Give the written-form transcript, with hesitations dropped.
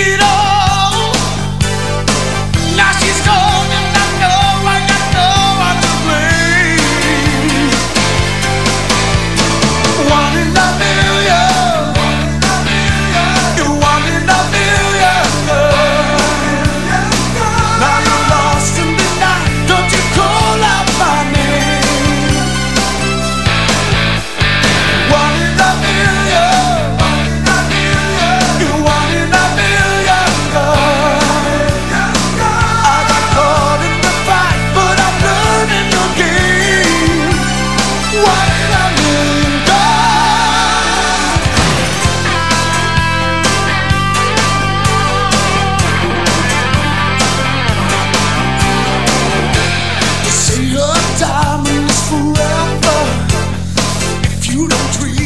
it all. Now she's gone and I got no one to blame. One in a million, you're one in a million, girl. Now you're lost in the night, don't you call out my name. One in a million, you're one in a million, girl. I got caught in the fight, but I'm learning your game. One in a million, girl. They say a diamond is forever if you don't treat